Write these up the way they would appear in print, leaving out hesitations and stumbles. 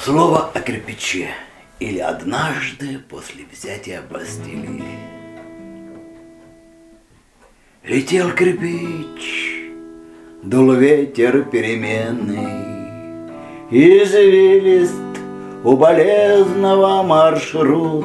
Слово о кирпиче или однажды после взятия Бастилии. Летел кирпич, дул ветер переменный, извилист у болезного маршрут.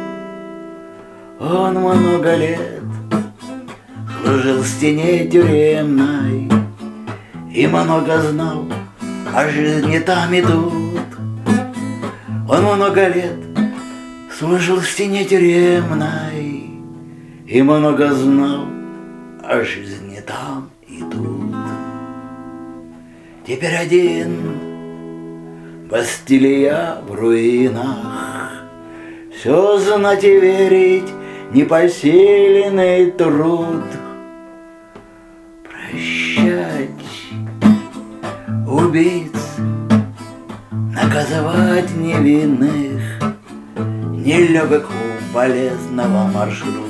Он много лет служил в стене тюремной и много знал о жизни там и тут. Он много лет служил в стене тюремной и много знал о жизни там и тут. Теперь один Бастилия в руинах, все знать и верить непосильный труд. Прощать убийц, наказывать невинных, нелегок у болезного маршрут.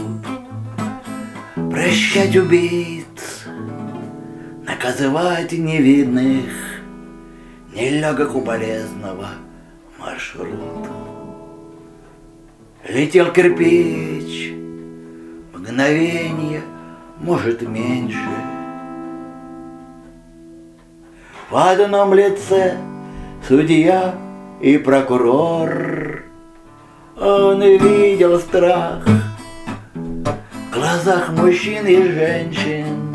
Прощать убийц, наказывать невинных, нелегок у болезного маршрут. Летел кирпич, мгновенье, может, меньше. В одном лице судья и прокурор. Он видел страх в глазах мужчин и женщин,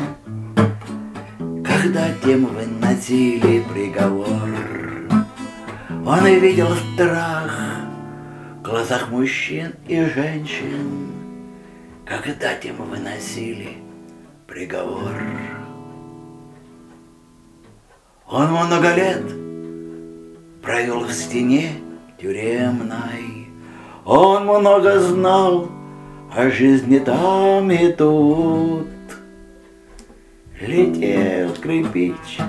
когда тем выносили приговор. Он видел страх в глазах мужчин и женщин, когда тем выносили приговор. Он много лет провел в стене тюремной, он много знал о жизни там и тут. Летел кирпич,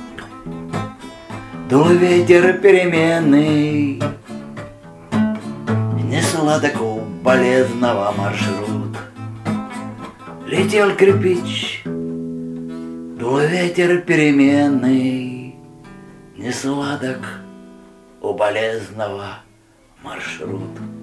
дул ветер переменный, не сладок у болезного маршрут. Летел кирпич, дул ветер переменный, не сладок у болезного маршрут.